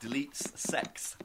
deletes sex.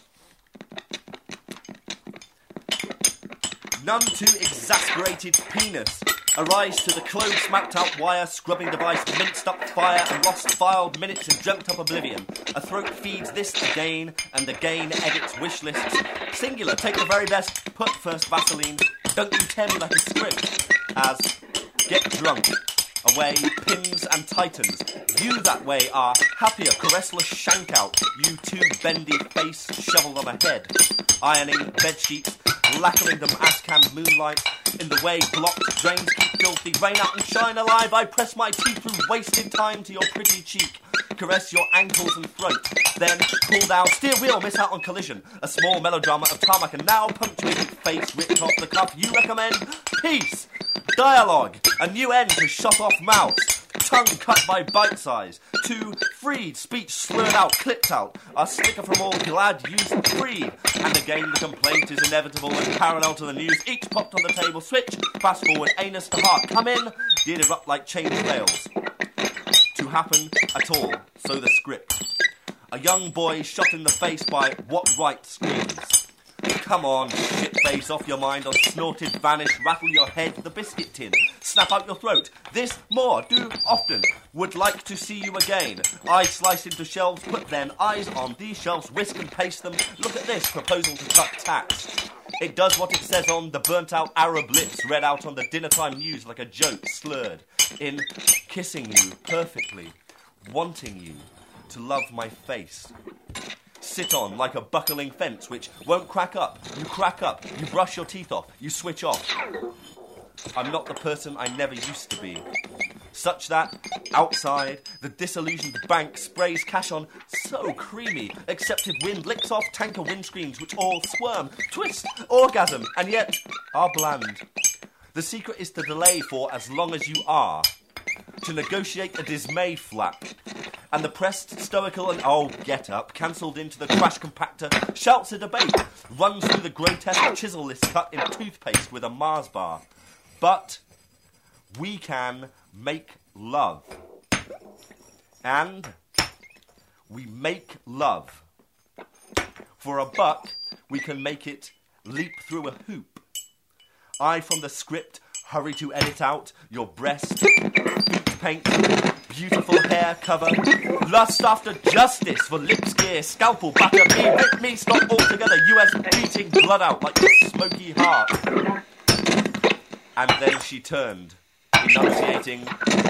None too exasperated penis. Arise to the clove smacked out wire, scrubbing device, minced up fire, and lost filed minutes in dreamt up oblivion. A throat feeds this again, and again edits wish lists. Singular, take the very best, put first Vaseline. Don't you tear me like a script. As get drunk. Away, pins and titans. You that way are happier, caressless shank out. You too bendy face, shoveled on a head. Ironing bed sheets, lacquering them ash can moonlight. In the way, blocked, drains keep filthy, rain out and shine alive. I press my teeth through wasted time to your pretty cheek. Caress your ankles and throat, then pull down, steer wheel, miss out on collision. A small melodrama of tarmac and now punctuated face ripped off the cuff. You recommend peace, dialogue, a new end to shut off mouths. Tongue cut by bite size. 2. Freed, speech slurred out, clipped out. A sticker from all glad used freed. And again the complaint is inevitable and parallel to the news. Each popped on the table, switch, fast forward, anus to heart. Come in, did erupt like change rails. To happen at all, so the script. A young boy shot in the face by what right screams. Come on, shit-face, off your mind, or snorted, vanish, rattle your head, the biscuit tin, snap out your throat. This, more, do often. Would like to see you again. Eyes sliced into shelves, put then eyes on these shelves, whisk and paste them. Look at this, proposal to cut tax. It does what it says on the burnt-out Arab lips, read out on the dinner-time news like a joke, slurred. In kissing you perfectly, wanting you to love my face. Sit on like a buckling fence which won't crack up. You crack up, you brush your teeth off, you switch off. I'm not the person I never used to be. Such that, outside, the disillusioned bank sprays cash on so creamy, accepted wind licks off tanker windscreens which all squirm, twist, orgasm, and yet are bland. The secret is to delay for as long as you are. To negotiate a dismayed flap. And the pressed, stoical and, get up, cancelled into the crash compactor, shouts a debate, runs through the grotesque chisel list cut in toothpaste with a Mars bar. But we can make love. And we make love. For a buck, we can make it leap through a hoop. I from the script hurry to edit out your breast, feet paint, beautiful hair cover, lust after justice for lips gear, scalpel batter me, rip me, stop altogether, US beating blood out like a smoky heart. And then she turned, enunciating,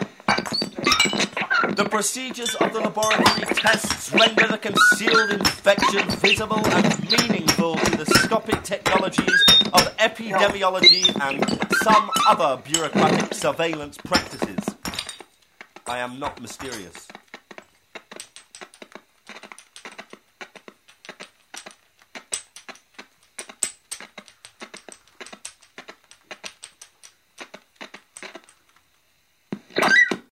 the procedures of the laboratory tests render the concealed infection visible and meaningful to the scopic technologies of epidemiology and some other bureaucratic surveillance practices. I am not mysterious.